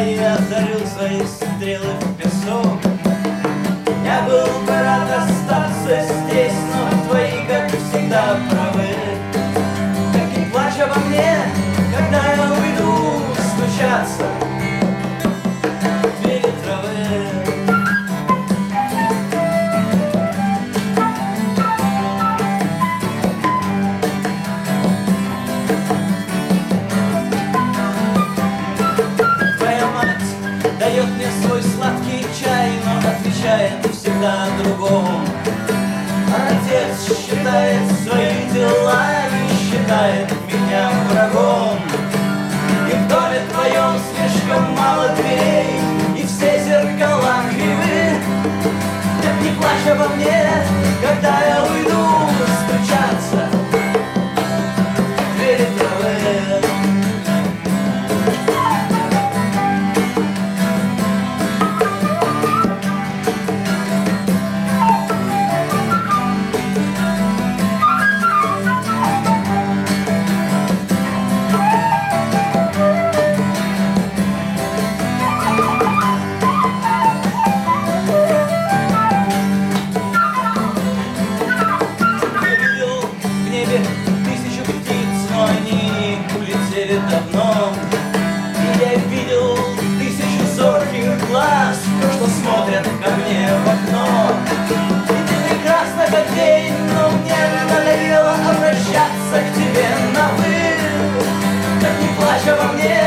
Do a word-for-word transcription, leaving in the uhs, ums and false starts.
и озарил свои стрелы в песок. Я был бы рад остаться здесь, но твои, как всегда, правы. Так не плачь обо мне, когда я уйду стучаться в двери травы. Дает мне свой сладкий чай, но отвечает всегда о другом. Отец считает свои дела и считает меня врагом. И в доме твоем слишком мало дверей, и все зеркала кривы. Так не плачь обо мне, когда я уйду стучаться в двери травы. Давно. И я видел тысячу зорких глаз, что смотрят ко мне в окно. И ты прекрасна как день, но мне надоело обращаться к тебе на «вы». Так не плачь обо мне,